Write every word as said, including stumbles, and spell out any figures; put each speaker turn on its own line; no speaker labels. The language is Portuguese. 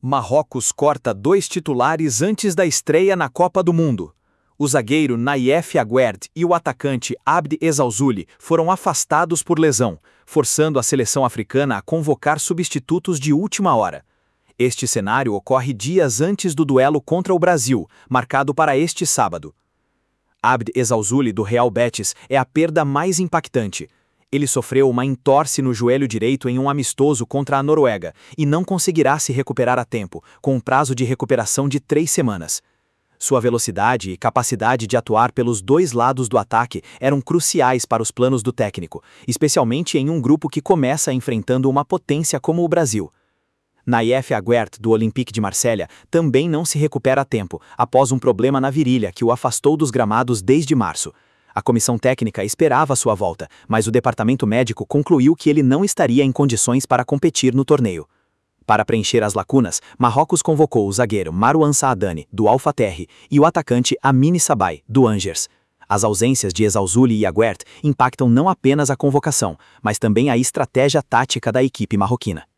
Marrocos corta dois titulares antes da estreia na Copa do Mundo. O zagueiro Naïef Aguerd e o atacante Abd Ezzalzouli foram afastados por lesão, forçando a seleção africana a convocar substitutos de última hora. Este cenário ocorre dias antes do duelo contra o Brasil, marcado para este sábado. Abd Ezzalzouli, do Real Betis, é a perda mais impactante. Ele sofreu uma entorse no joelho direito em um amistoso contra a Noruega e não conseguirá se recuperar a tempo, com um prazo de recuperação de três semanas. Sua velocidade e capacidade de atuar pelos dois lados do ataque eram cruciais para os planos do técnico, especialmente em um grupo que começa enfrentando uma potência como o Brasil. Naïef Aguerd, do Olympique de Marselha, também não se recupera a tempo, após um problema na virilha que o afastou dos gramados desde março. A comissão técnica esperava sua volta, mas o departamento médico concluiu que ele não estaria em condições para competir no torneio. Para preencher as lacunas, Marrocos convocou o zagueiro Marouane Saadane, do Al Fateh, e o atacante Amine Sabay, do Angers. As ausências de Ezzalzouli e Aguerd impactam não apenas a convocação, mas também a estratégia tática da equipe marroquina.